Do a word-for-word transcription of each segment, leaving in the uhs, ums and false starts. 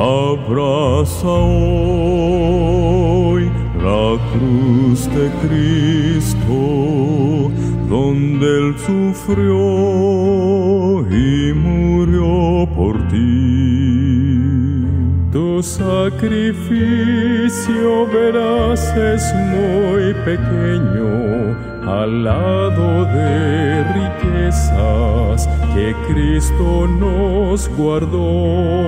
Abraza hoy la cruz de Cristo, donde Él sufrió y murió por ti. Tu sacrificio, verás, es muy pequeño al lado de riquezas que Cristo nos guardó.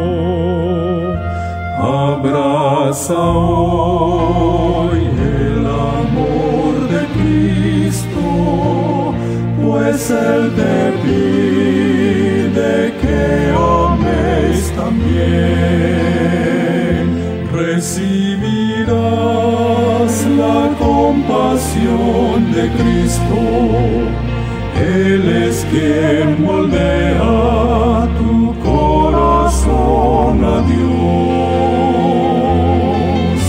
Abraza hoy el amor de Cristo, pues Él te pide que ames también. Recibirás la compasión de Cristo. Él es quien moldea tu corazón a Dios.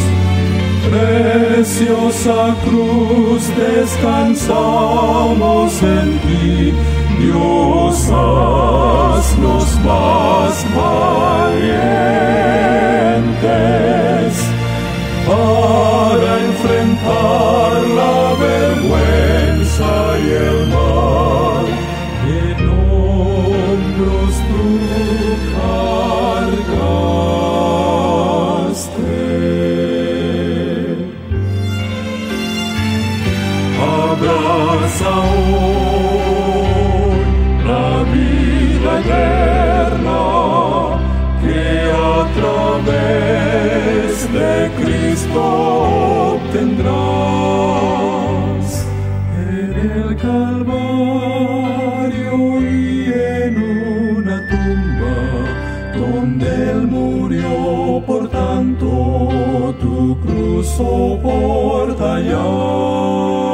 Preciosa cruz, descansamos en ti. Dios, haznos más valientes para enfrentar la vergüenza y el mal. En hombros tú cargaste. Abraza hoy la vida eterna que a través de Cristo obtendrás. En el Calvario y en una tumba donde Él murió, por tanto tu cruz soporta ya.